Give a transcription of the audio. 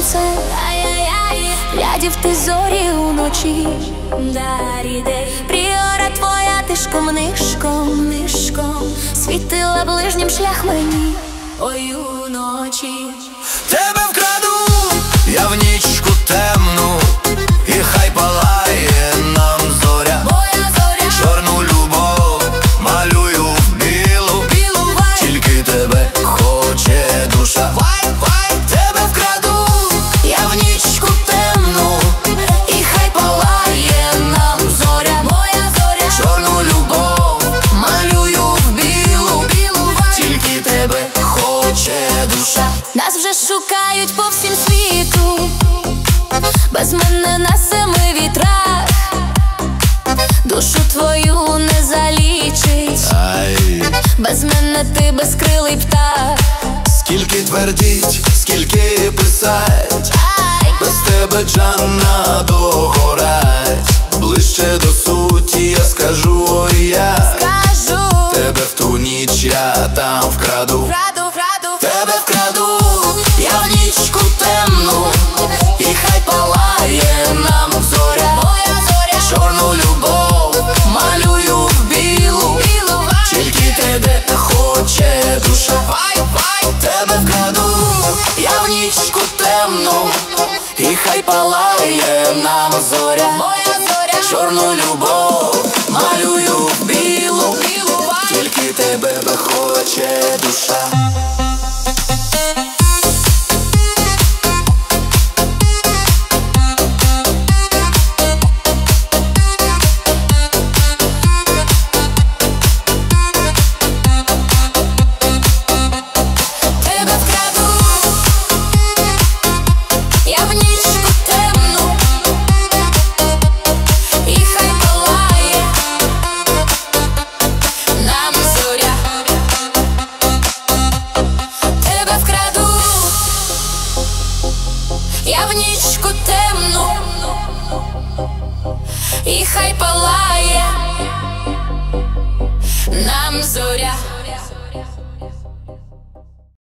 сонце, глядів ти зорі уночі. Пріора твоя тишком нишком світила ближнім шлях мені, ой, уночі. Тебе вкраду я в нічку темну, і хай палає нам зоря. Моя зоря, чорну любов малюю в білу, тільки тебе хоче душа. Тебе вкраду я в нічку темну, і хай палає нам зоря. моя зоря, Чорну любов малюю в білу, тільки тебе хоче душа. нас вже шукають по всім світу, без мене на семи вітрах. Душу твою не залічить, без мене ти безкрилий птах. Скільки твердіть, скільки писать, без тебе Джанна догорать. Ближче до суті я скажу, ой, я Кажу, тебе в ту ніч я там вкраду. Тебе вкраду я в нічку темну, і хай палає нам зоря. моя зоря, Чорну любов малюю в білу, тільки тебе хоче душа. Тебе вкраду я в нічку темну, і хай палає нам зоря. моя зоря, Чорну любов малюю в білу, тільки тебе хоче душа. тебе вкраду я в нічку темну, і хай палає нам зоря. Тебе вкраду я в нічку темну, і хай палає нам зоря.